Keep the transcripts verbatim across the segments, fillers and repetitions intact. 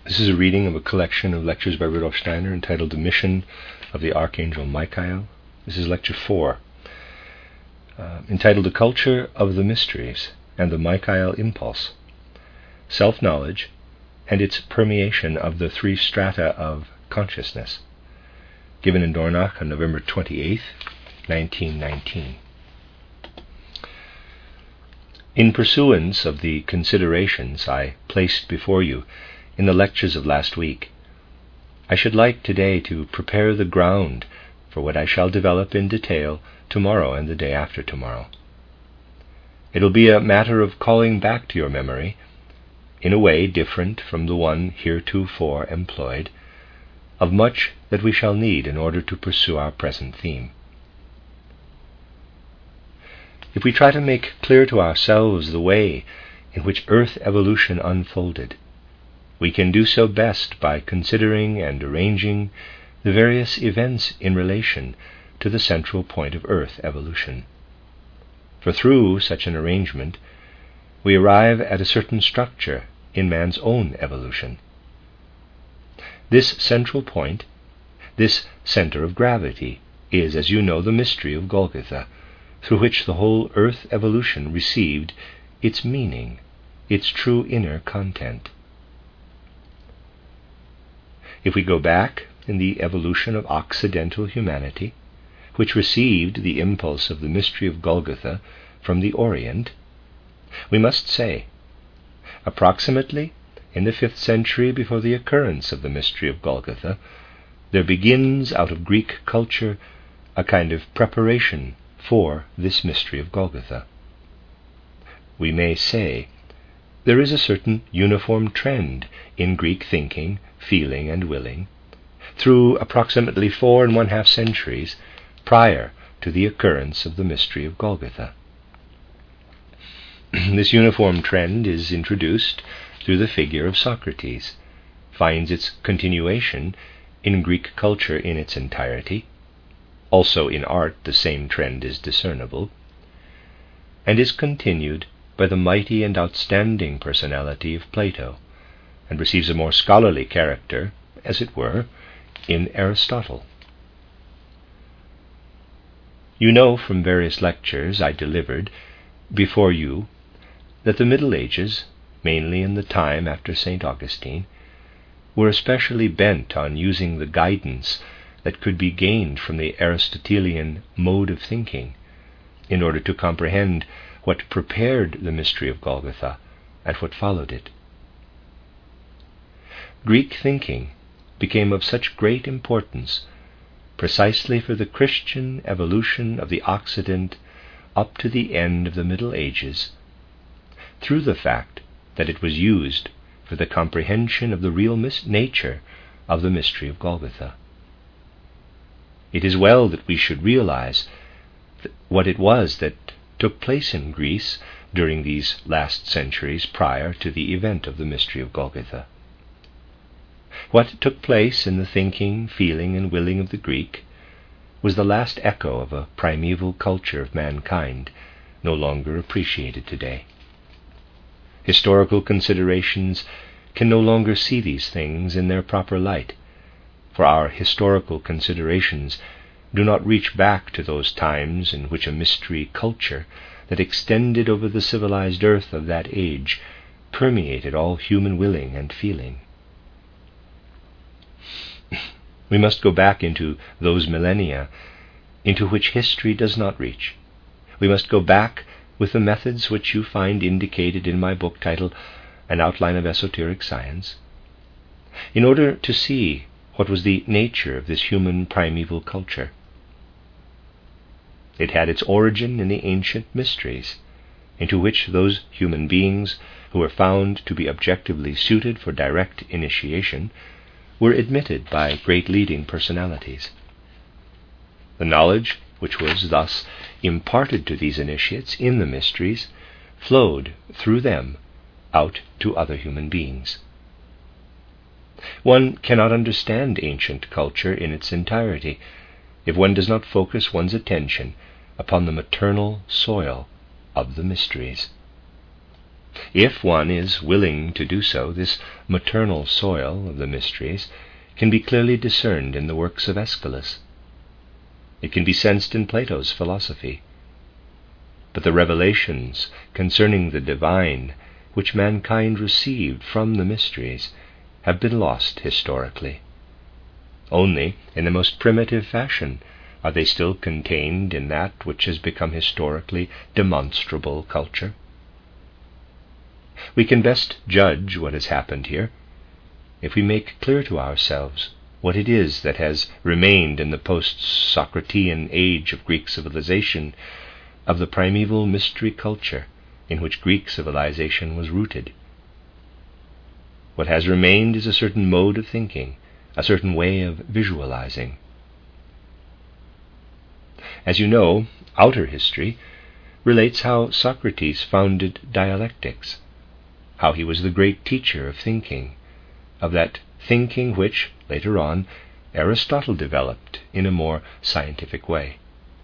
This is a reading of a collection of lectures by Rudolf Steiner entitled The Mission of the Archangel Michael. This is lecture four, uh, entitled The Culture of the Mysteries and the Michael Impulse, Self-Knowledge and its Permeation of the Three Strata of Consciousness, given in Dornach on November twenty-eighth, nineteen nineteen. In pursuance of the considerations I placed before you in the lectures of last week, I should like today to prepare the ground for what I shall develop in detail tomorrow and the day after tomorrow. It will be a matter of calling back to your memory, in a way different from the one heretofore employed, of much that we shall need in order to pursue our present theme. If we try to make clear to ourselves the way in which Earth evolution unfolded, we can do so best by considering and arranging the various events in relation to the central point of Earth evolution. For through such an arrangement, we arrive at a certain structure in man's own evolution. This central point, this center of gravity, is, as you know, the mystery of Golgotha, through which the whole Earth evolution received its meaning, its true inner content. If we go back in the evolution of Occidental humanity, which received the impulse of the mystery of Golgotha from the Orient, we must say, approximately in the fifth century before the occurrence of the mystery of Golgotha, there begins out of Greek culture a kind of preparation for this mystery of Golgotha. We may say there is a certain uniform trend in Greek thinking, feeling, and willing, through approximately four and one-half centuries prior to the occurrence of the mystery of Golgotha. This uniform trend is introduced through the figure of Socrates, finds its continuation in Greek culture in its entirety, also in art the same trend is discernible, and is continued by the mighty and outstanding personality of Plato, and receives a more scholarly character, as it were, in Aristotle. You know from various lectures I delivered before you that the Middle Ages, mainly in the time after Saint Augustine, were especially bent on using the guidance that could be gained from the Aristotelian mode of thinking in order to comprehend what prepared the mystery of Golgotha and what followed it. Greek thinking became of such great importance precisely for the Christian evolution of the Occident up to the end of the Middle Ages, through the fact that it was used for the comprehension of the real mis- nature of the mystery of Golgotha. It is well that we should realize th- what it was that took place in Greece during these last centuries prior to the event of the mystery of Golgotha. What took place in the thinking, feeling, and willing of the Greek was the last echo of a primeval culture of mankind, no longer appreciated today. Historical considerations can no longer see these things in their proper light, for our historical considerations do not reach back to those times in which a mystery culture that extended over the civilized earth of that age permeated all human willing and feeling. We must go back into those millennia into which history does not reach. We must go back with the methods which you find indicated in my book titled An Outline of Esoteric Science, in order to see what was the nature of this human primeval culture. It had its origin in the ancient mysteries, into which those human beings who were found to be objectively suited for direct initiation were admitted by great leading personalities. The knowledge which was thus imparted to these initiates in the mysteries flowed through them out to other human beings. One cannot understand ancient culture in its entirety if one does not focus one's attention upon the maternal soil of the mysteries. If one is willing to do so, this maternal soil of the mysteries can be clearly discerned in the works of Aeschylus. It can be sensed in Plato's philosophy. But the revelations concerning the divine which mankind received from the mysteries have been lost historically. Only in the most primitive fashion are they still contained in that which has become historically demonstrable culture. We can best judge what has happened here if we make clear to ourselves what it is that has remained in the post-Socratean age of Greek civilization, of the primeval mystery culture in which Greek civilization was rooted. What has remained is a certain mode of thinking, a certain way of visualizing. As you know, outer history relates how Socrates founded dialectics, how he was the great teacher of thinking, of that thinking which, later on, Aristotle developed in a more scientific way.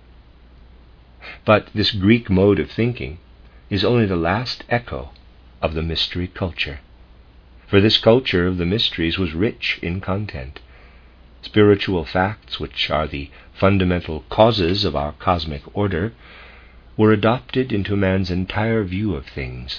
But this Greek mode of thinking is only the last echo of the mystery culture. For this culture of the mysteries was rich in content. Spiritual facts, which are the fundamental causes of our cosmic order, were adopted into man's entire view of things.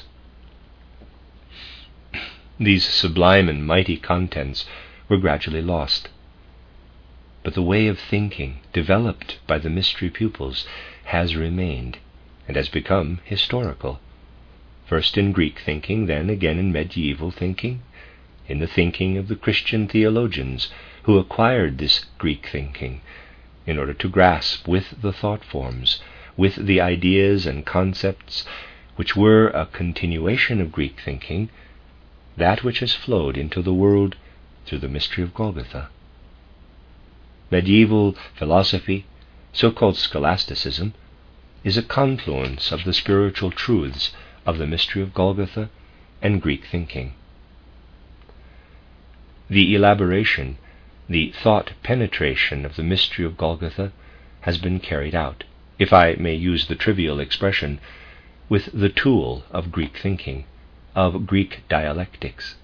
These sublime and mighty contents were gradually lost. But the way of thinking developed by the mystery pupils has remained and has become historical, first in Greek thinking, then again in medieval thinking, in the thinking of the Christian theologians who acquired this Greek thinking in order to grasp with the thought forms, with the ideas and concepts which were a continuation of Greek thinking, that which has flowed into the world through the mystery of Golgotha. Medieval philosophy, so-called scholasticism, is a confluence of the spiritual truths of the mystery of Golgotha and Greek thinking. The elaboration, the thought penetration of the mystery of Golgotha has been carried out, if I may use the trivial expression, with the tool of Greek thinking, of Greek dialectics.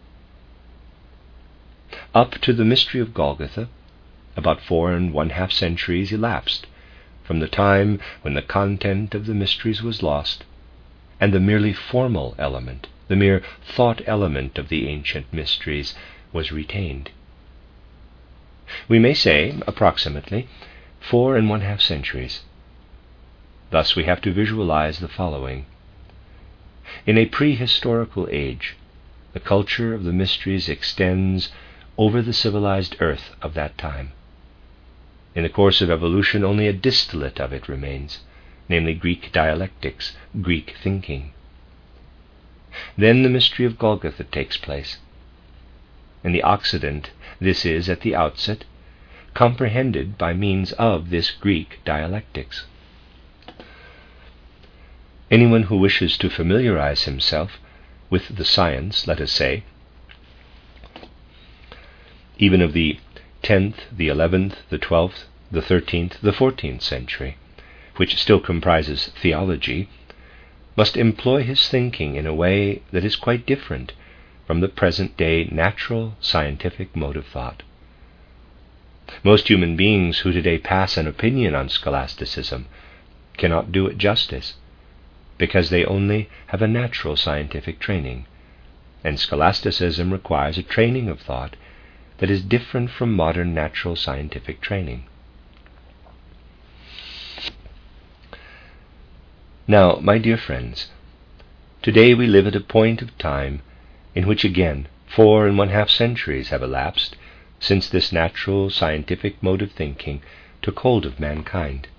Up to the mystery of Golgotha, about four and one-half centuries elapsed from the time when the content of the mysteries was lost, and the merely formal element, the mere thought element of the ancient mysteries was retained. We may say, approximately, four and one-half centuries. Thus we have to visualize the following. In a prehistorical age, the culture of the mysteries extends over the civilized earth of that time. In the course of evolution, only a distillate of it remains, namely Greek dialectics, Greek thinking. Then the mystery of Golgotha takes place. In the Occident, this is, at the outset, comprehended by means of this Greek dialectics. Anyone who wishes to familiarize himself with the science, let us say, even of the tenth, the eleventh, the twelfth, the thirteenth, the fourteenth century, which still comprises theology, must employ his thinking in a way that is quite different from the present-day natural scientific mode of thought. Most human beings who today pass an opinion on scholasticism cannot do it justice, because they only have a natural scientific training, and scholasticism requires a training of thought that is different from modern natural scientific training. Now, my dear friends, today we live at a point of time in which again four and one-half centuries have elapsed since this natural scientific mode of thinking took hold of mankind.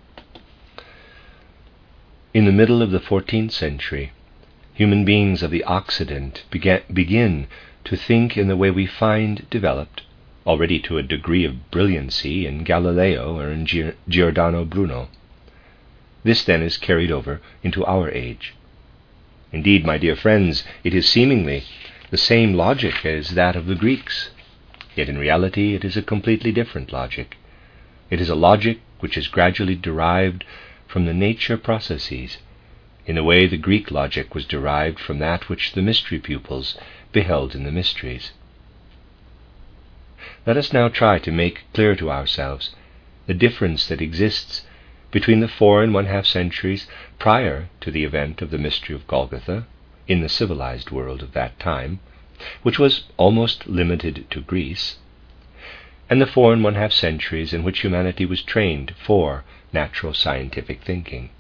In the middle of the fourteenth century, human beings of the Occident began, begin to think in the way we find developed, already to a degree of brilliancy, in Galileo or in Giordano Bruno. This then is carried over into our age. Indeed, my dear friends, it is seemingly the same logic as that of the Greeks, yet in reality it is a completely different logic. It is a logic which is gradually derived from the nature processes in a way the Greek logic was derived from that which the mystery pupils beheld in the mysteries. Let us now try to make clear to ourselves the difference that exists between the four and one-half centuries prior to the event of the mystery of Golgotha in the civilized world of that time, which was almost limited to Greece, and the four and one-half centuries in which humanity was trained for natural scientific thinking.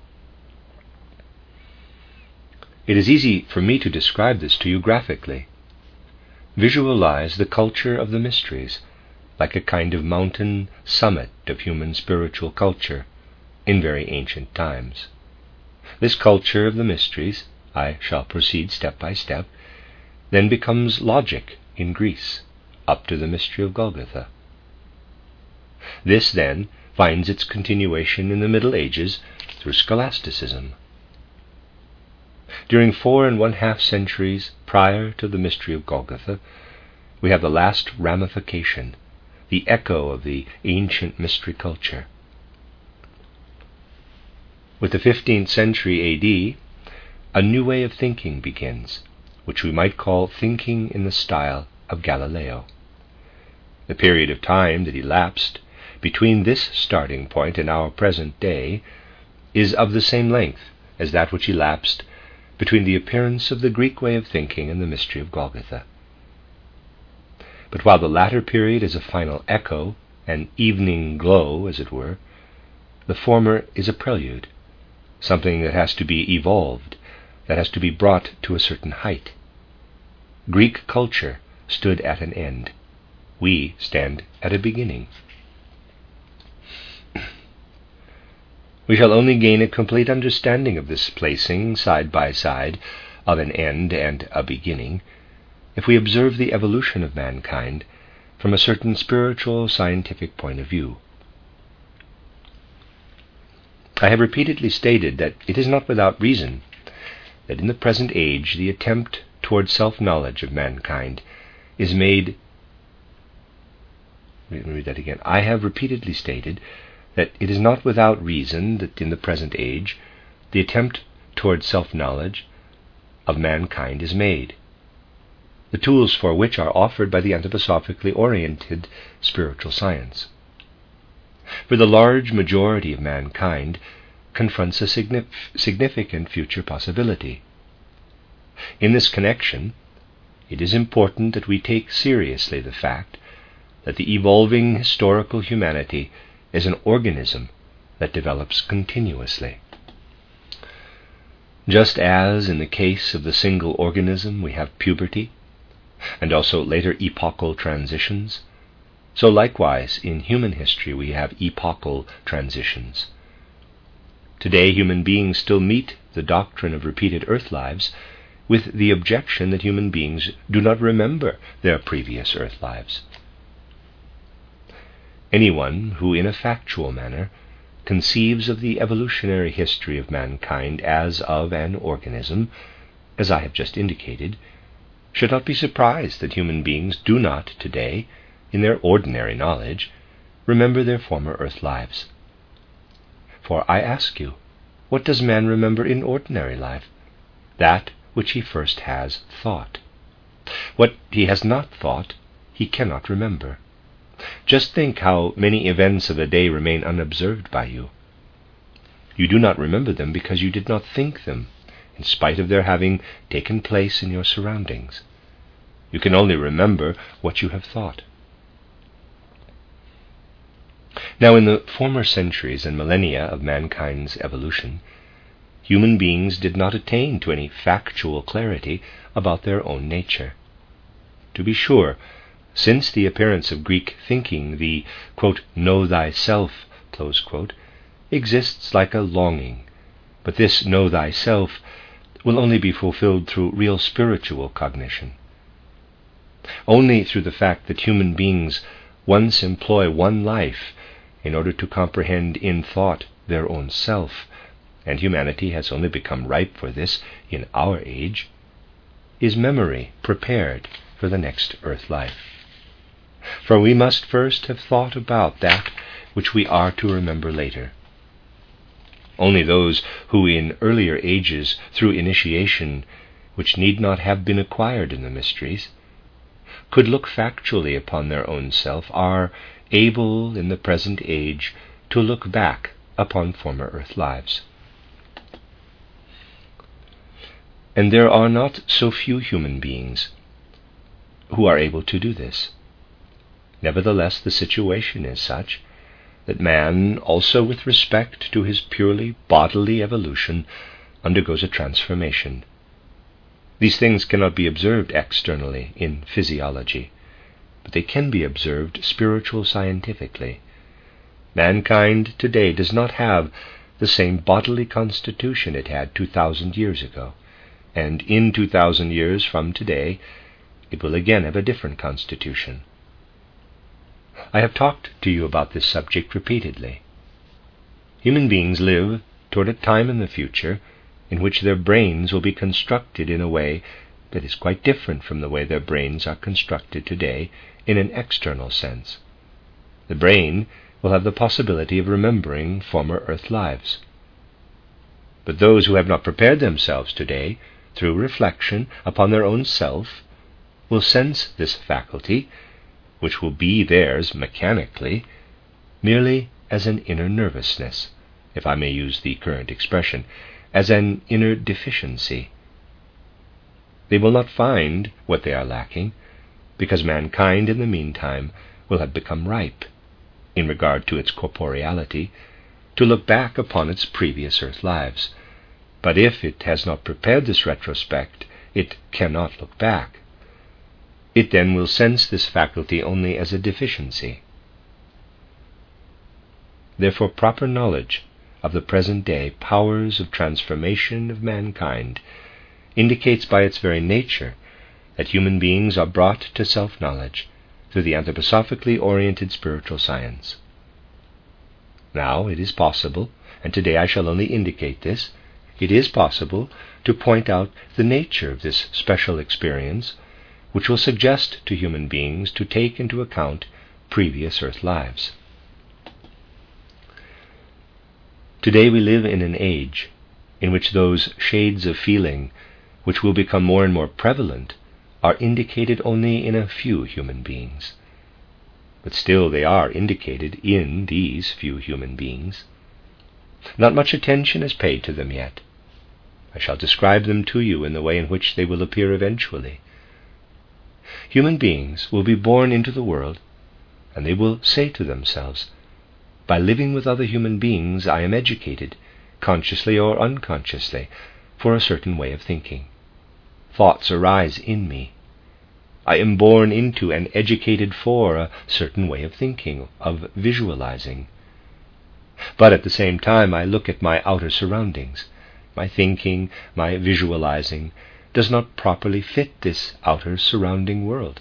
It is easy for me to describe this to you graphically. Visualize the culture of the mysteries like a kind of mountain summit of human spiritual culture in very ancient times. This culture of the mysteries, I shall proceed step by step, then becomes logic in Greece, up to the mystery of Golgotha. This, then, finds its continuation in the Middle Ages through scholasticism. During four and one-half centuries prior to the mystery of Golgotha, we have the last ramification, the echo of the ancient mystery culture. With the fifteenth century A D, a new way of thinking begins, which we might call thinking in the style of Galileo. The period of time that elapsed between this starting point and our present day is of the same length as that which elapsed between the appearance of the Greek way of thinking and the mystery of Golgotha. But while the latter period is a final echo, an evening glow, as it were, the former is a prelude, something that has to be evolved, that has to be brought to a certain height. Greek culture stood at an end. We stand at a beginning. We shall only gain a complete understanding of this placing side by side of an end and a beginning if we observe the evolution of mankind from a certain spiritual scientific point of view. I have repeatedly stated that it is not without reason that in the present age the attempt toward self-knowledge of mankind is made. Let me read that again. I have repeatedly stated that it is not without reason that in the present age the attempt toward self-knowledge of mankind is made, the tools for which are offered by the anthroposophically oriented spiritual science. For the large majority of mankind confronts a signif- significant future possibility. In this connection, it is important that we take seriously the fact that the evolving historical humanity is an organism that develops continuously. Just as in the case of the single organism we have puberty, and also later epochal transitions, so likewise in human history we have epochal transitions. Today human beings still meet the doctrine of repeated earth lives with the objection that human beings do not remember their previous earth lives. Anyone who in a factual manner conceives of the evolutionary history of mankind as of an organism, as I have just indicated, should not be surprised that human beings do not today, in their ordinary knowledge, remember their former earth lives. For I ask you, what does man remember in ordinary life? That which he first has thought. What he has not thought, he cannot remember. Just think how many events of a day remain unobserved by you. You do not remember them because you did not think them, in spite of their having taken place in your surroundings. You can only remember what you have thought. Now, in the former centuries and millennia of mankind's evolution, human beings did not attain to any factual clarity about their own nature. To be sure, since the appearance of Greek thinking, the, quote, know thyself, close quote, exists like a longing, but this know thyself will only be fulfilled through real spiritual cognition. Only through the fact that human beings once employ one life in order to comprehend in thought their own self, and humanity has only become ripe for this in our age, is memory prepared for the next earth life. For we must first have thought about that which we are to remember later. Only those who in earlier ages, through initiation, which need not have been acquired in the mysteries, could look factually upon their own self, are able in the present age to look back upon former earth lives. And there are not so few human beings who are able to do this. Nevertheless, the situation is such that man, also with respect to his purely bodily evolution, undergoes a transformation. These things cannot be observed externally in physiology, but they can be observed spiritual scientifically. Mankind today does not have the same bodily constitution it had two thousand years ago, and in two thousand years from today it will again have a different constitution. I have talked to you about this subject repeatedly. Human beings live toward a time in the future in which their brains will be constructed in a way that is quite different from the way their brains are constructed today in an external sense. The brain will have the possibility of remembering former earth lives. But those who have not prepared themselves today, through reflection upon their own self, will sense this faculty, which will be theirs mechanically, merely as an inner nervousness, if I may use the current expression, as an inner deficiency. They will not find what they are lacking, because mankind in the meantime will have become ripe, in regard to its corporeality, to look back upon its previous earth lives. But if it has not prepared this retrospect, it cannot look back. It then will sense this faculty only as a deficiency. Therefore, proper knowledge of the present day powers of transformation of mankind indicates by its very nature that human beings are brought to self-knowledge through the anthroposophically oriented spiritual science. Now it is possible, and today I shall only indicate this, it is possible to point out the nature of this special experience, which will suggest to human beings to take into account previous earth lives. Today we live in an age in which those shades of feeling which will become more and more prevalent are indicated only in a few human beings. But still they are indicated in these few human beings. Not much attention is paid to them yet. I shall describe them to you in the way in which they will appear eventually. Human beings will be born into the world, and they will say to themselves, by living with other human beings I am educated, consciously or unconsciously, for a certain way of thinking. Thoughts arise in me. I am born into and educated for a certain way of thinking, of visualizing. But at the same time I look at my outer surroundings. My thinking, my visualizing, does not properly fit this outer surrounding world.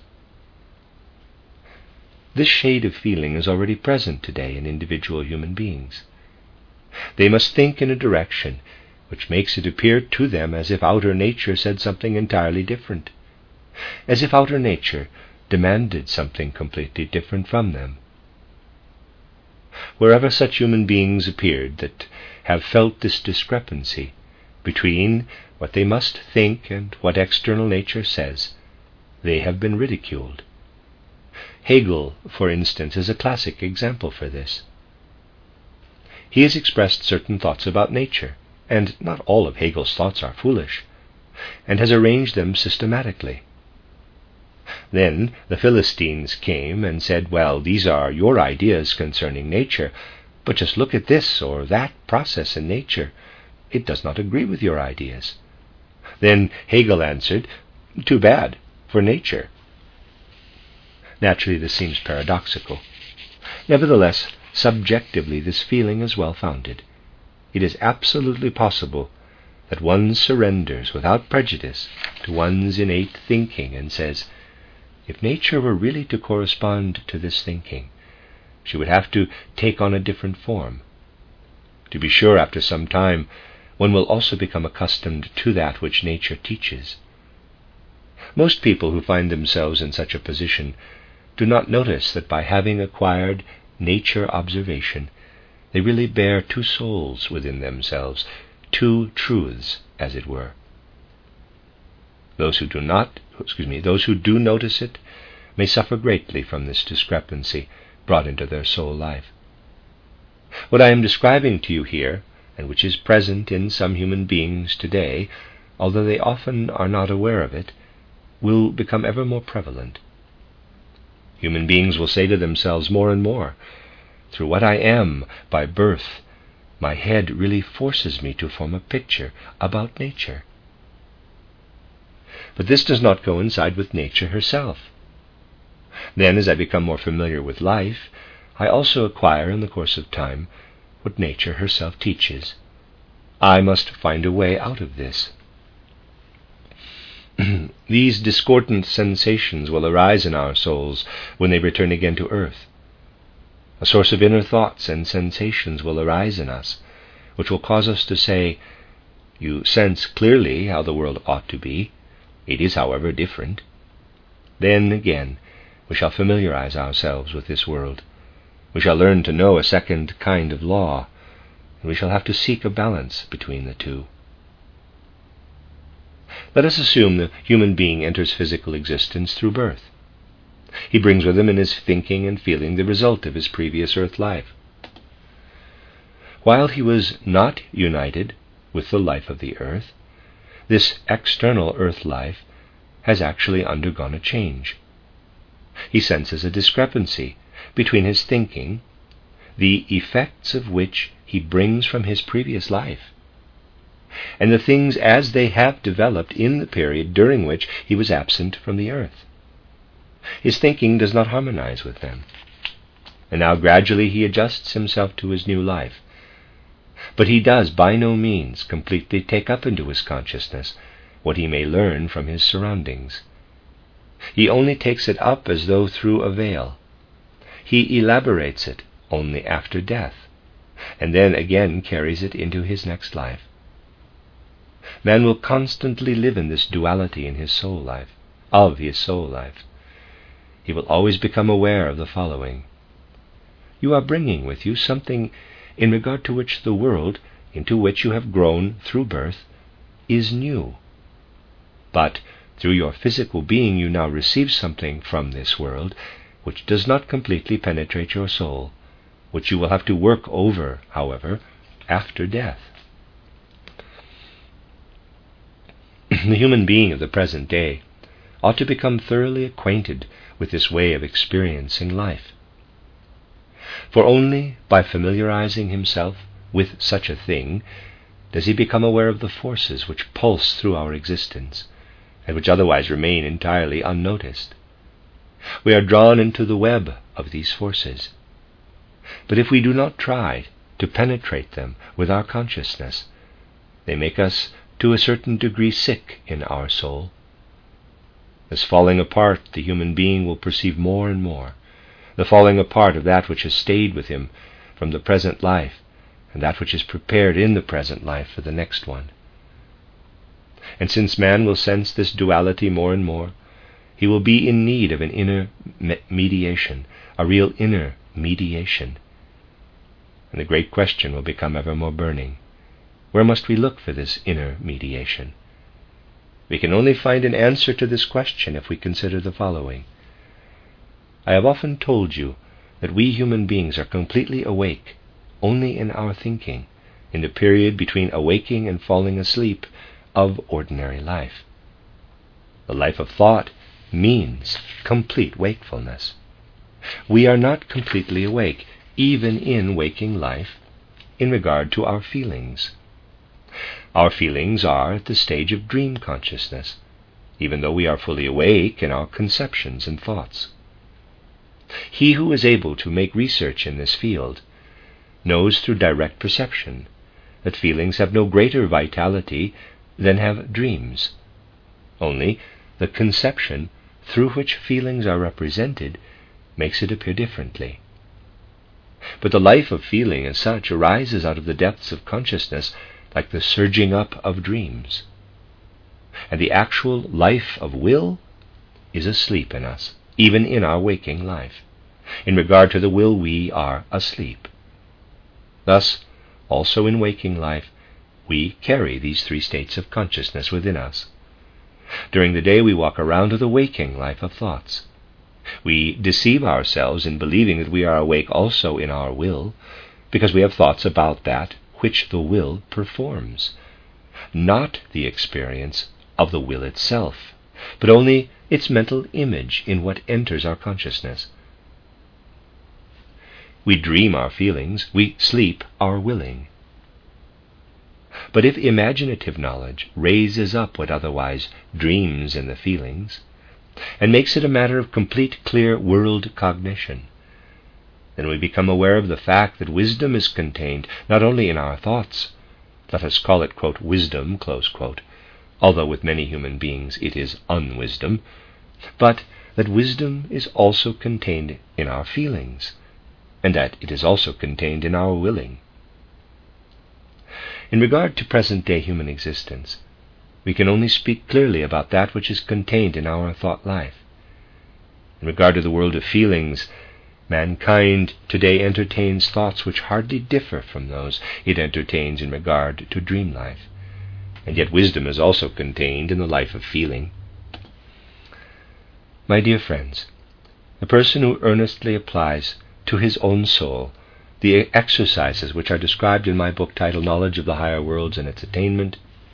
This shade of feeling is already present today in individual human beings. They must think in a direction which makes it appear to them as if outer nature said something entirely different, as if outer nature demanded something completely different from them. Wherever such human beings appeared that have felt this discrepancy between what they must think and what external nature says, they have been ridiculed. Hegel, for instance, is a classic example for this. He has expressed certain thoughts about nature, and not all of Hegel's thoughts are foolish, and has arranged them systematically. Then the Philistines came and said, well, these are your ideas concerning nature, but just look at this or that process in nature. It does not agree with your ideas. Then Hegel answered, too bad for nature. Naturally, this seems paradoxical. Nevertheless, subjectively, this feeling is well-founded. It is absolutely possible that one surrenders without prejudice to one's innate thinking and says, if nature were really to correspond to this thinking, she would have to take on a different form. To be sure, after some time, one will also become accustomed to that which nature teaches. Most people who find themselves in such a position do not notice that by having acquired nature observation, They really bear two souls within themselves, two truths, as it were. Those who do not, excuse me, those who do notice it may suffer greatly from this discrepancy brought into their soul life. What I am describing to you here, and which is present in some human beings today, although they often are not aware of it, will become ever more prevalent. Human beings will say to themselves more and more, through what I am by birth, my head really forces me to form a picture about nature. But this does not coincide with nature herself. Then, as I become more familiar with life, I also acquire in the course of time what nature herself teaches. I must find a way out of this. These discordant sensations will arise in our souls when they return again to earth. A source of inner thoughts and sensations will arise in us, which will cause us to say, "You sense clearly how the world ought to be. It is, however, different." Then, again, we shall familiarize ourselves with this world. We shall learn to know a second kind of law, and we shall have to seek a balance between the two. Let us assume the human being enters physical existence through birth. He brings with him in his thinking and feeling the result of his previous earth life. While he was not united with the life of the earth, this external earth life has actually undergone a change. He senses a discrepancy between his thinking, the effects of which he brings from his previous life, and the things as they have developed in the period during which he was absent from the earth. His thinking does not harmonize with them, and now gradually he adjusts himself to his new life. But he does by no means completely take up into his consciousness what he may learn from his surroundings. He only takes it up as though through a veil. He elaborates it only after death, and then again carries it into his next life. Man will constantly live in this duality in his soul life, of his soul life. He will always become aware of the following. You are bringing with you something in regard to which the world into which you have grown through birth is new. But through your physical being you now receive something from this world which does not completely penetrate your soul, which you will have to work over, however, after death. The human being of the present day ought to become thoroughly acquainted with this way of experiencing life. For only by familiarizing himself with such a thing does he become aware of the forces which pulse through our existence, and which otherwise remain entirely unnoticed. We are drawn into the web of these forces. But if we do not try to penetrate them with our consciousness, they make us to a certain degree sick in our soul. As falling apart, the human being will perceive more and more the falling apart of that which has stayed with him from the present life, and that which is prepared in the present life for the next one. And since man will sense this duality more and more, he will be in need of an inner me- mediation, a real inner mediation. And the great question will become ever more burning. Where must we look for this inner mediation? We can only find an answer to this question if we consider the following. I have often told you that we human beings are completely awake only in our thinking, in the period between awaking and falling asleep of ordinary life. The life of thought means complete wakefulness. We are not completely awake, even in waking life, in regard to our feelings. Our feelings are at the stage of dream consciousness, even though we are fully awake in our conceptions and thoughts. He who is able to make research in this field knows through direct perception that feelings have no greater vitality than have dreams. Only the conception through which feelings are represented makes it appear differently. But the life of feeling as such arises out of the depths of consciousness like the surging up of dreams. And the actual life of will is asleep in us, even in our waking life. In regard to the will, we are asleep. Thus, also in waking life, we carry these three states of consciousness within us. During the day we walk around with a waking life of thoughts. We deceive ourselves in believing that we are awake also in our will, because we have thoughts about that which the will performs, not the experience of the will itself, but only its mental image in what enters our consciousness. We dream our feelings, we sleep our willing. But if imaginative knowledge raises up what otherwise dreams in the feelings, and makes it a matter of complete, clear world cognition, then we become aware of the fact that wisdom is contained not only in our thoughts, let us call it, quote, wisdom, close quote, although with many human beings it is unwisdom, but that wisdom is also contained in our feelings, and that it is also contained in our willing. In regard to present-day human existence, we can only speak clearly about that which is contained in our thought life. In regard to the world of feelings, mankind today entertains thoughts which hardly differ from those it entertains in regard to dream life, and yet wisdom is also contained in the life of feeling. My dear friends, the person who earnestly applies to his own soul the exercises which are described in my book titled Knowledge of the Higher Worlds and Its Attainment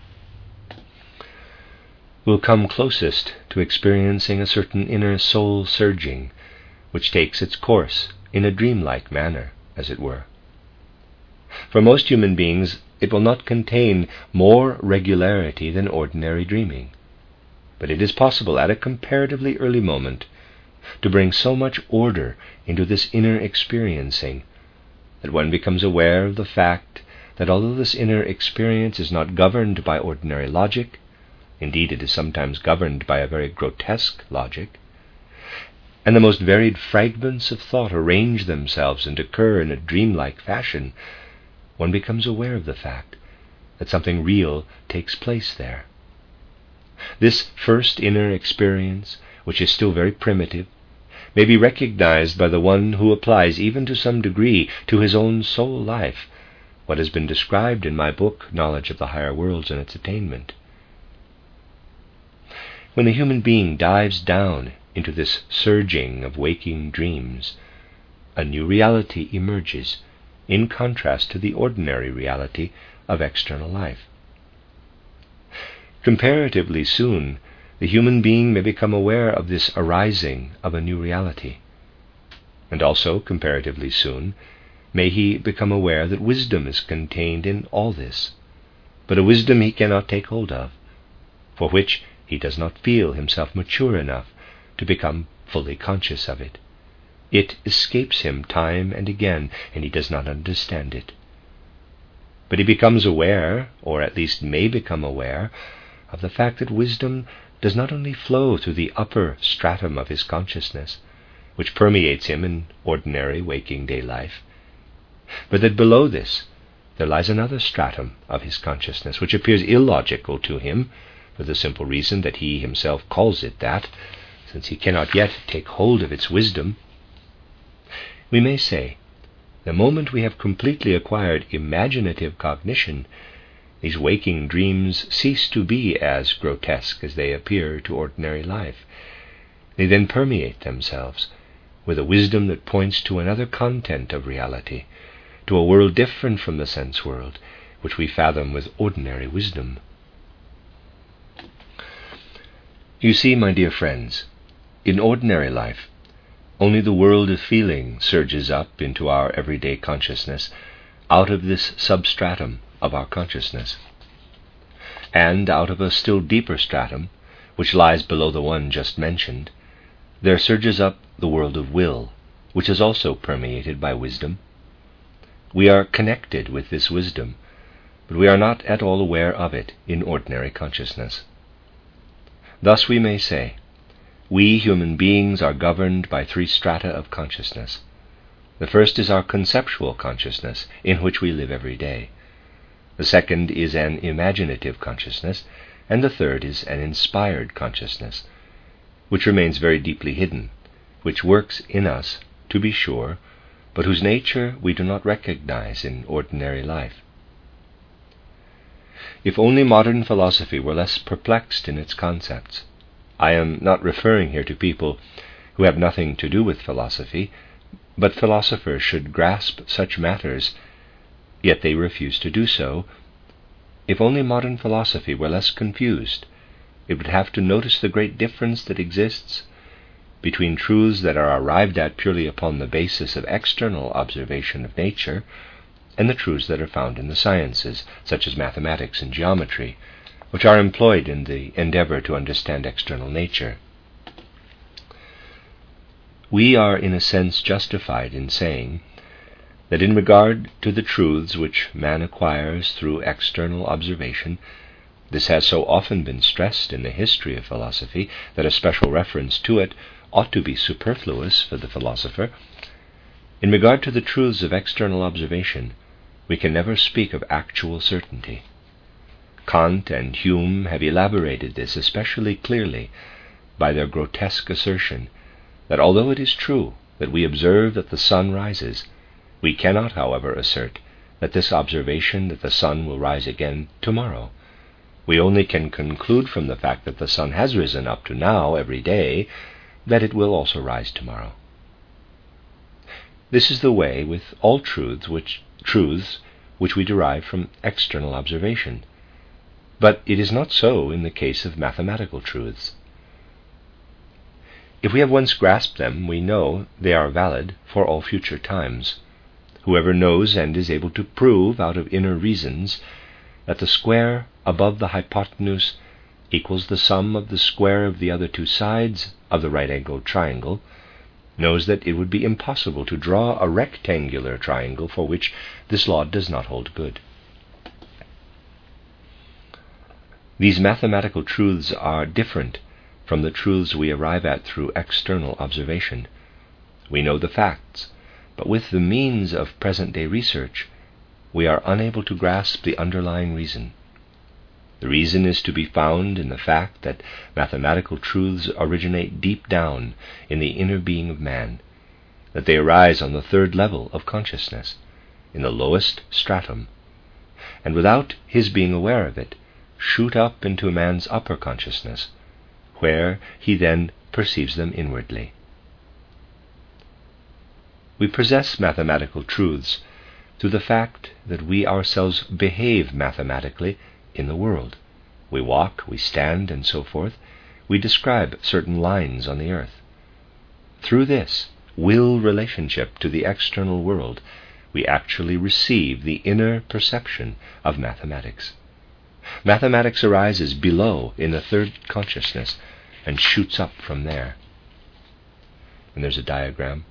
will come closest to experiencing a certain inner soul surging which takes its course in a dreamlike manner, as it were. For most human beings, it will not contain more regularity than ordinary dreaming, but it is possible at a comparatively early moment to bring so much order into this inner experiencing that one becomes aware of the fact that although this inner experience is not governed by ordinary logic, indeed it is sometimes governed by a very grotesque logic, and the most varied fragments of thought arrange themselves and occur in a dreamlike fashion, one becomes aware of the fact that something real takes place there. This first inner experience, which is still very primitive, may be recognized by the one who applies even to some degree to his own soul life what has been described in my book, Knowledge of the Higher Worlds and Its Attainment. When the human being dives down into this surging of waking dreams, a new reality emerges, in contrast to the ordinary reality of external life. Comparatively soon, the human being may become aware of this arising of a new reality. And also, comparatively soon, may he become aware that wisdom is contained in all this, but a wisdom he cannot take hold of, for which he does not feel himself mature enough to become fully conscious of it. It escapes him time and again, and he does not understand it. But he becomes aware, or at least may become aware, of the fact that wisdom does not only flow through the upper stratum of his consciousness, which permeates him in ordinary waking day life, but that below this there lies another stratum of his consciousness, which appears illogical to him, for the simple reason that he himself calls it that, since he cannot yet take hold of its wisdom. We may say, the moment we have completely acquired imaginative cognition, these waking dreams cease to be as grotesque as they appear to ordinary life. They then permeate themselves with a wisdom that points to another content of reality, to a world different from the sense world, which we fathom with ordinary wisdom. You see, my dear friends, in ordinary life, only the world of feeling surges up into our everyday consciousness out of this substratum of our consciousness. And out of a still deeper stratum, which lies below the one just mentioned, there surges up the world of will, which is also permeated by wisdom. We are connected with this wisdom, but we are not at all aware of it in ordinary consciousness. Thus we may say, we human beings are governed by three strata of consciousness. The first is our conceptual consciousness, in which we live every day. The second is an imaginative consciousness, and the third is an inspired consciousness, which remains very deeply hidden, which works in us, to be sure, but whose nature we do not recognize in ordinary life. If only modern philosophy were less perplexed in its concepts. I am not referring here to people who have nothing to do with philosophy, but philosophers should grasp such matters, yet they refuse to do so. If only modern philosophy were less confused, it would have to notice the great difference that exists between truths that are arrived at purely upon the basis of external observation of nature and the truths that are found in the sciences, such as mathematics and geometry, which are employed in the endeavor to understand external nature. We are in a sense justified in saying that in regard to the truths which man acquires through external observation, this has so often been stressed in the history of philosophy that a special reference to it ought to be superfluous for the philosopher. In regard to the truths of external observation, we can never speak of actual certainty. Kant and Hume have elaborated this especially clearly by their grotesque assertion that although it is true that we observe that the sun rises, we cannot, however, assert that this observation that the sun will rise again tomorrow. We only can conclude from the fact that the sun has risen up to now every day that it will also rise tomorrow. This is the way with all truths which truths which we derive from external observation. But it is not so in the case of mathematical truths. If we have once grasped them, we know they are valid for all future times. Whoever knows and is able to prove out of inner reasons that the square above the hypotenuse equals the sum of the square of the other two sides of the right-angled triangle, knows that it would be impossible to draw a rectangular triangle for which this law does not hold good. These mathematical truths are different from the truths we arrive at through external observation. We know the facts, but with the means of present-day research, we are unable to grasp the underlying reason. The reason is to be found in the fact that mathematical truths originate deep down in the inner being of man, that they arise on the third level of consciousness, in the lowest stratum, and without his being aware of it, shoot up into man's upper consciousness, where he then perceives them inwardly. We possess mathematical truths through the fact that we ourselves behave mathematically in the world. We walk, we stand, and so forth. We describe certain lines on the earth. Through this will relationship to the external world, we actually receive the inner perception of mathematics. Mathematics arises below in the third consciousness and shoots up from there. And there's a diagram.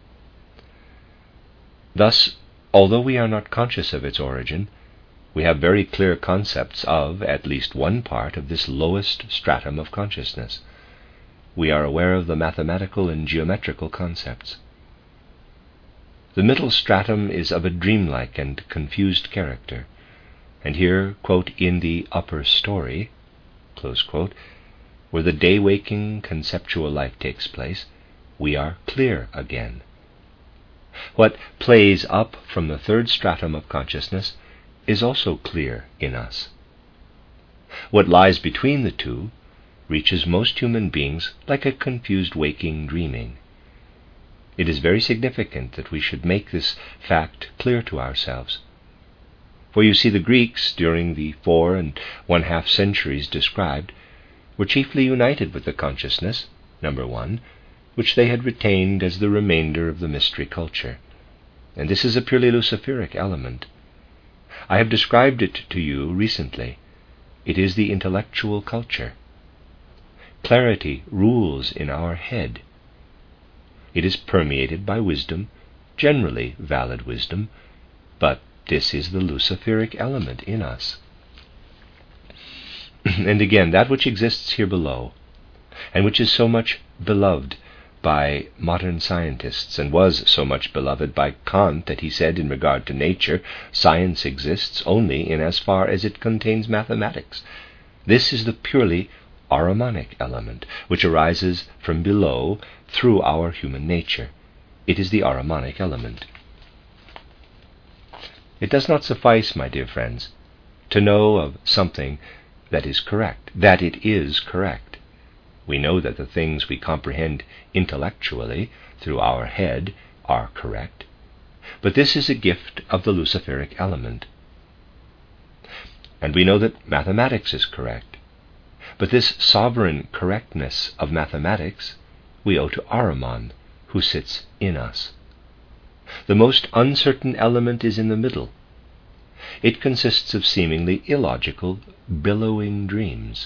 Thus, although we are not conscious of its origin, we have very clear concepts of at least one part of this lowest stratum of consciousness. We are aware of the mathematical and geometrical concepts. The middle stratum is of a dreamlike and confused character, and here, quote, in the upper story, close quote, where the day-waking conceptual life takes place, we are clear again. What plays up from the third stratum of consciousness is also clear in us. What lies between the two reaches most human beings like a confused waking dreaming. It is very significant that we should make this fact clear to ourselves. For you see, the Greeks, during the four and one-half centuries described, were chiefly united with the consciousness, number one, which they had retained as the remainder of the mystery culture. And this is a purely Luciferic element. I have described it to you recently. It is the intellectual culture. Clarity rules in our head. It is permeated by wisdom, generally valid wisdom, but this is the Luciferic element in us. And again, that which exists here below, and which is so much beloved by modern scientists, and was so much beloved by Kant that he said in regard to nature, science exists only in as far as it contains mathematics. This is the purely Ahrimanic element, which arises from below through our human nature. It is the Ahrimanic element. It does not suffice, my dear friends, to know of something that is correct, that it is correct. We know that the things we comprehend intellectually through our head are correct, but this is a gift of the Luciferic element. And we know that mathematics is correct, but this sovereign correctness of mathematics we owe to Ahriman, who sits in us. The most uncertain element is in the middle. It consists of seemingly illogical, billowing dreams.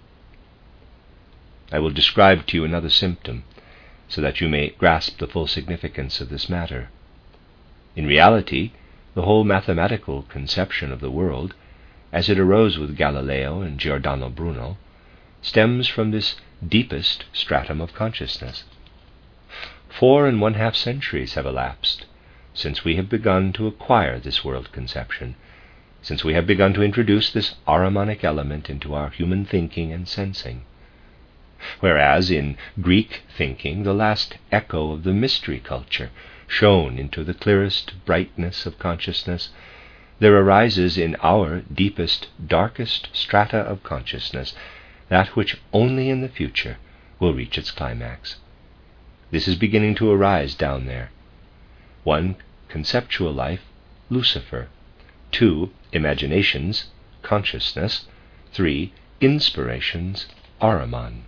I will describe to you another symptom, so that you may grasp the full significance of this matter. In reality, the whole mathematical conception of the world, as it arose with Galileo and Giordano Bruno, stems from this deepest stratum of consciousness. Four and one half centuries have elapsed since we have begun to acquire this world conception, since we have begun to introduce this Ahrimanic element into our human thinking and sensing. Whereas in Greek thinking the last echo of the mystery culture shone into the clearest brightness of consciousness, there arises in our deepest, darkest strata of consciousness that which only in the future will reach its climax. This is beginning to arise down there. One, conceptual life, Lucifer. Two, imaginations, consciousness. Three, inspirations, Ahriman.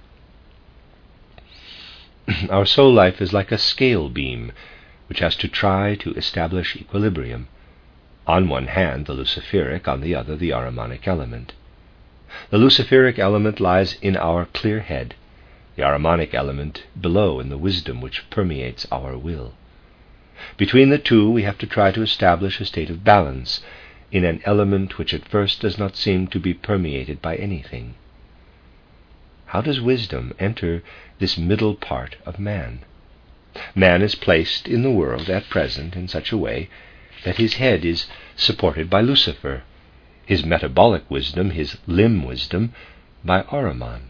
Our soul life is like a scale beam which has to try to establish equilibrium. On one hand the Luciferic, on the other the Ahrimanic element. The Luciferic element lies in our clear head, the Ahrimanic element below in the wisdom which permeates our will. Between the two we have to try to establish a state of balance in an element which at first does not seem to be permeated by anything. How does wisdom enter this middle part of man? Man is placed in the world at present in such a way that his head is supported by Lucifer, his metabolic wisdom, his limb wisdom, by Ahriman.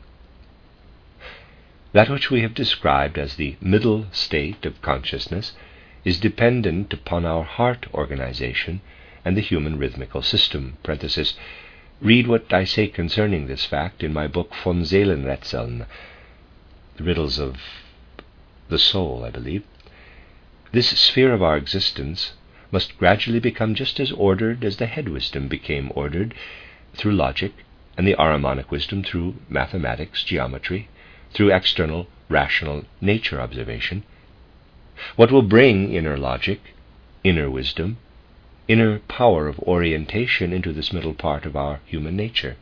That which we have described as the middle state of consciousness is dependent upon our heart organization and the human rhythmical system. Parenthesis, read what I say concerning this fact in my book Von Seelenrätseln, The Riddles of the Soul, I believe. This sphere of our existence must gradually become just as ordered as the head wisdom became ordered through logic, and the Ahrimanic wisdom through mathematics, geometry, through external rational nature observation. What will bring inner logic, inner wisdom, inner power of orientation into this middle part of our human nature?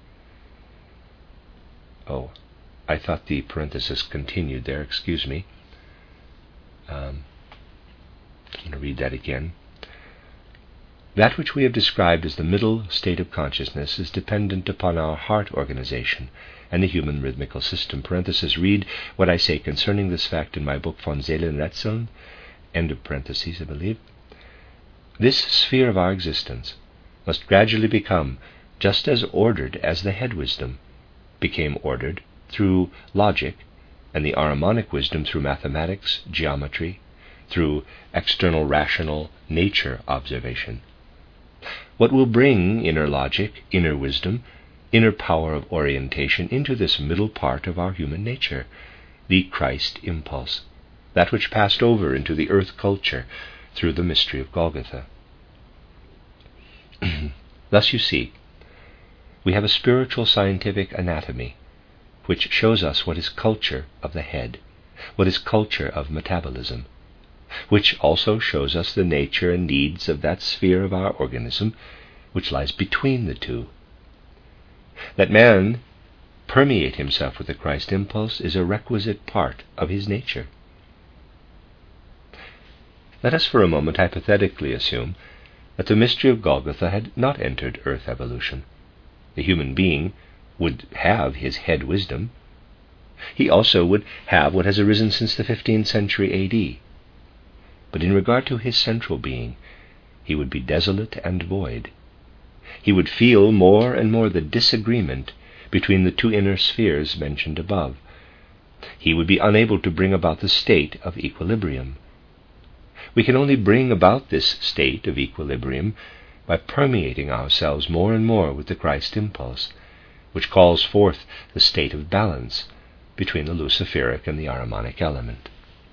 Oh, I thought the parenthesis continued there, excuse me. Um, I'm going to read that again. That which we have described as the middle state of consciousness is dependent upon our heart organization and the human rhythmical system. Parenthesis, read what I say concerning this fact in my book Von Seelenrätseln, end of parentheses, I believe. This sphere of our existence must gradually become just as ordered as the head wisdom became ordered through logic, and the Ahrimanic wisdom through mathematics, geometry, through external rational nature observation. What will bring inner logic, inner wisdom, inner power of orientation into this middle part of our human nature? The Christ impulse, that which passed over into the earth culture through the mystery of Golgotha. Thus you see, we have a spiritual scientific anatomy which shows us what is culture of the head, what is culture of metabolism, which also shows us the nature and needs of that sphere of our organism which lies between the two. That man permeate himself with the Christ impulse is a requisite part of his nature. Let us for a moment hypothetically assume that the mystery of Golgotha had not entered earth evolution. The human being would have his head wisdom. He also would have what has arisen since the fifteenth century A D. But in regard to his central being, he would be desolate and void. He would feel more and more the disagreement between the two inner spheres mentioned above. He would be unable to bring about the state of equilibrium. We can only bring about this state of equilibrium by permeating ourselves more and more with the Christ impulse, which calls forth the state of balance between the Luciferic and the Ahrimanic element.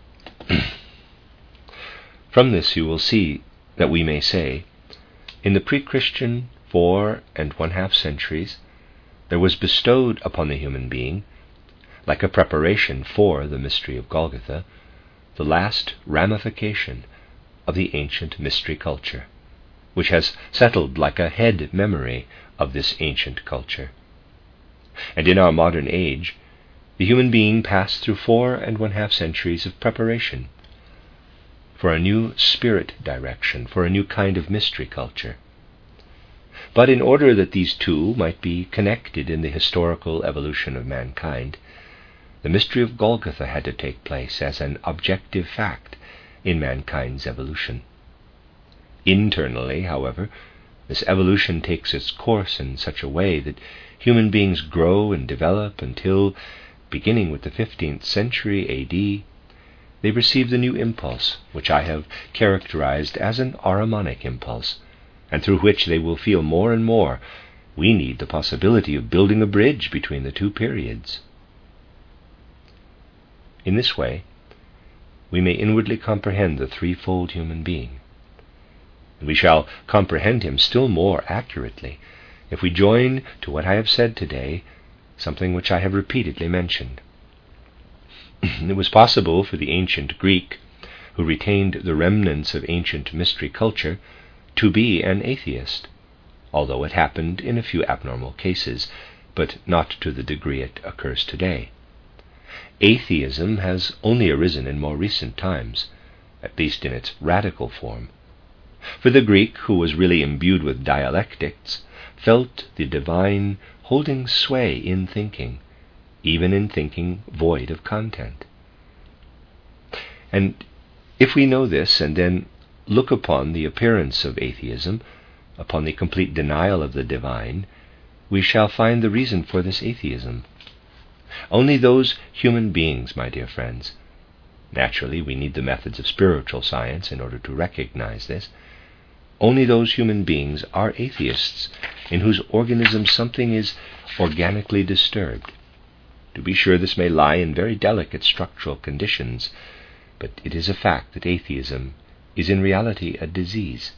From this you will see that we may say, in the pre-Christian four and one-half centuries, there was bestowed upon the human being, like a preparation for the mystery of Golgotha, the last ramification of the ancient mystery culture, which has settled like a head memory of this ancient culture. And in our modern age, the human being passed through four and one-half centuries of preparation for a new spirit direction, for a new kind of mystery culture. But in order that these two might be connected in the historical evolution of mankind, the mystery of Golgotha had to take place as an objective fact in mankind's evolution. Internally, however, this evolution takes its course in such a way that human beings grow and develop until, beginning with the fifteenth century A D, they receive the new impulse, which I have characterized as an Ahrimanic impulse, and through which they will feel more and more we need the possibility of building a bridge between the two periods. In this way, we may inwardly comprehend the threefold human being. And we shall comprehend him still more accurately if we join to what I have said today something which I have repeatedly mentioned. It was possible for the ancient Greek, who retained the remnants of ancient mystery culture, to be an atheist, although it happened in a few abnormal cases, but not to the degree it occurs today. Atheism has only arisen in more recent times, at least in its radical form. For the Greek, who was really imbued with dialectics, felt the divine holding sway in thinking, even in thinking void of content. And if we know this and then look upon the appearance of atheism, upon the complete denial of the divine, we shall find the reason for this atheism. Only those human beings, my dear friends, naturally we need the methods of spiritual science in order to recognize this, only those human beings are atheists in whose organism something is organically disturbed. To be sure, this may lie in very delicate structural conditions, but it is a fact that atheism is in reality a disease.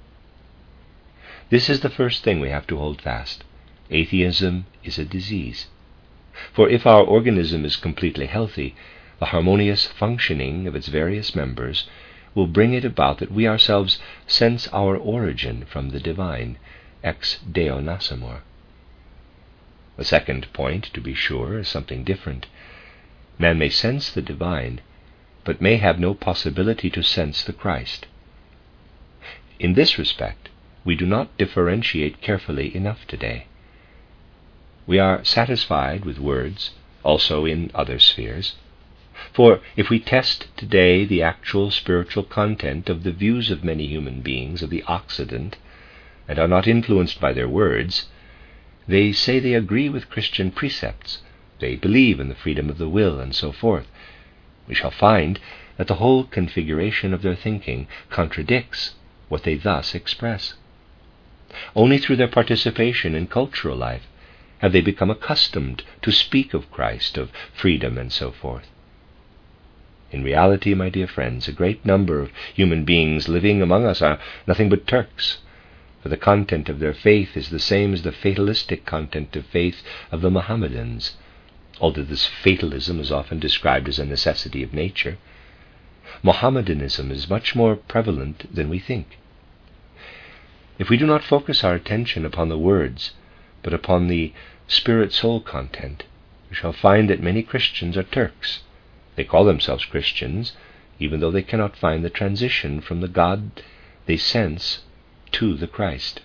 This is the first thing we have to hold fast. Atheism is a disease. For if our organism is completely healthy, the harmonious functioning of its various members will bring it about that we ourselves sense our origin from the divine, ex Deo nascimur. The second point, to be sure, is something different. Man may sense the divine, but may have no possibility to sense the Christ. In this respect, we do not differentiate carefully enough today. We are satisfied with words, also in other spheres. For if we test today the actual spiritual content of the views of many human beings of the Occident, and are not influenced by their words, they say they agree with Christian precepts, they believe in the freedom of the will, and so forth, we shall find that the whole configuration of their thinking contradicts what they thus express. Only through their participation in cultural life have they become accustomed to speak of Christ, of freedom, and so forth. In reality, my dear friends, a great number of human beings living among us are nothing but Turks, for the content of their faith is the same as the fatalistic content of faith of the Mohammedans, although this fatalism is often described as a necessity of nature. Mohammedanism is much more prevalent than we think. If we do not focus our attention upon the words, but upon the spirit-soul content, we shall find that many Christians are Turks. They call themselves Christians, even though they cannot find the transition from the God they sense to the Christ.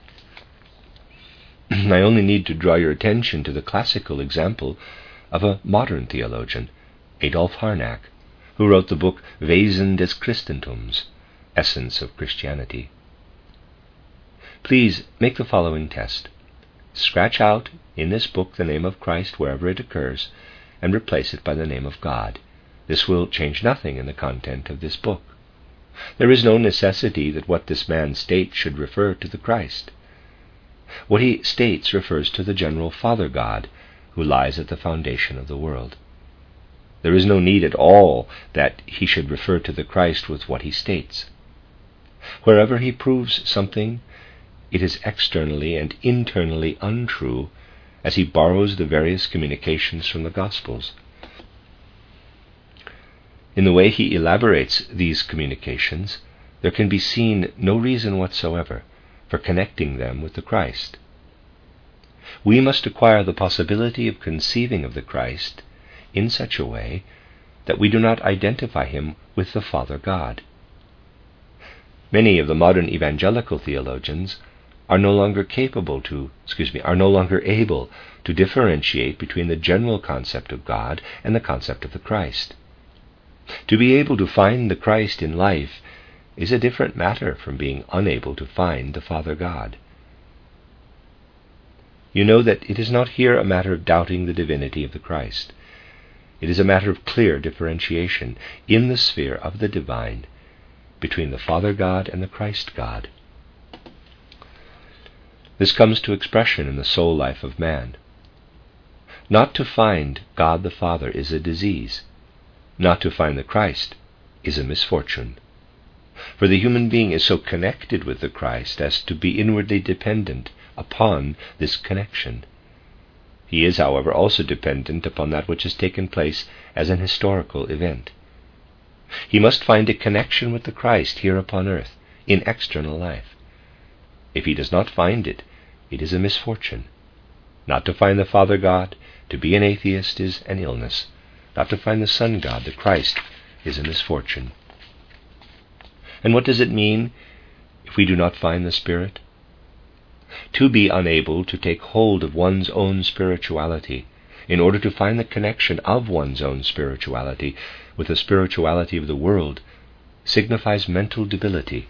I only need to draw your attention to the classical example of a modern theologian, Adolf Harnack, who wrote the book Wesen des Christentums, Essence of Christianity. Please make the following test. Scratch out in this book the name of Christ wherever it occurs, and replace it by the name of God. This will change nothing in the content of this book. There is no necessity that what this man states should refer to the Christ. What he states refers to the general Father God, who lies at the foundation of the world. There is no need at all that he should refer to the Christ with what he states. Wherever he proves something, it is externally and internally untrue, as he borrows the various communications from the Gospels. In the way he elaborates these communications, there can be seen no reason whatsoever for connecting them with the Christ. We must acquire the possibility of conceiving of the Christ in such a way that we do not identify him with the Father God. Many of the modern evangelical theologians are no longer capable to, excuse me, are no longer able to differentiate between the general concept of God and the concept of the Christ. To be able to find the Christ in life is a different matter from being unable to find the Father God. You know that it is not here a matter of doubting the divinity of the Christ. It is a matter of clear differentiation in the sphere of the divine between the Father God and the Christ God. This comes to expression in the soul life of man. Not to find God the Father is a disease. Not to find the Christ is a misfortune. For the human being is so connected with the Christ as to be inwardly dependent upon this connection. He is, however, also dependent upon that which has taken place as an historical event. He must find a connection with the Christ here upon earth, in external life. If he does not find it, it is a misfortune. Not to find the Father God, to be an atheist, is an illness. Not to find the Son God, the Christ, is a misfortune. And what does it mean if we do not find the Spirit? To be unable to take hold of one's own spirituality in order to find the connection of one's own spirituality with the spirituality of the world signifies mental debility.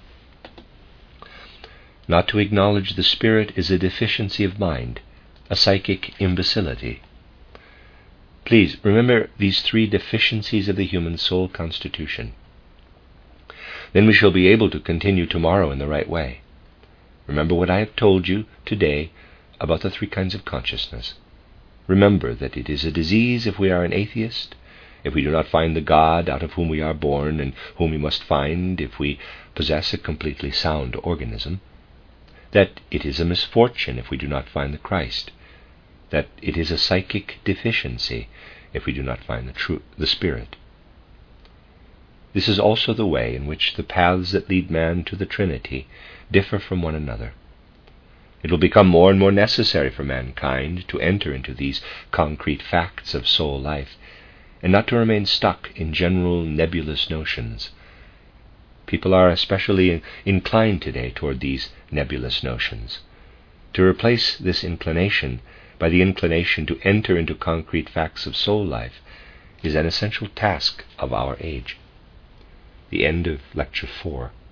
Not to acknowledge the Spirit is a deficiency of mind, a psychic imbecility. Please remember these three deficiencies of the human soul constitution. Then we shall be able to continue tomorrow in the right way. Remember what I have told you today about the three kinds of consciousness. Remember that it is a disease if we are an atheist, if we do not find the God out of whom we are born and whom we must find if we possess a completely sound organism, that it is a misfortune if we do not find the Christ, that it is a psychic deficiency if we do not find the true, the Spirit. This is also the way in which the paths that lead man to the Trinity differ from one another. It will become more and more necessary for mankind to enter into these concrete facts of soul life, and not to remain stuck in general nebulous notions. People are especially inclined today toward these nebulous notions. To replace this inclination by the inclination to enter into concrete facts of soul life is an essential task of our age. The end of Lecture four.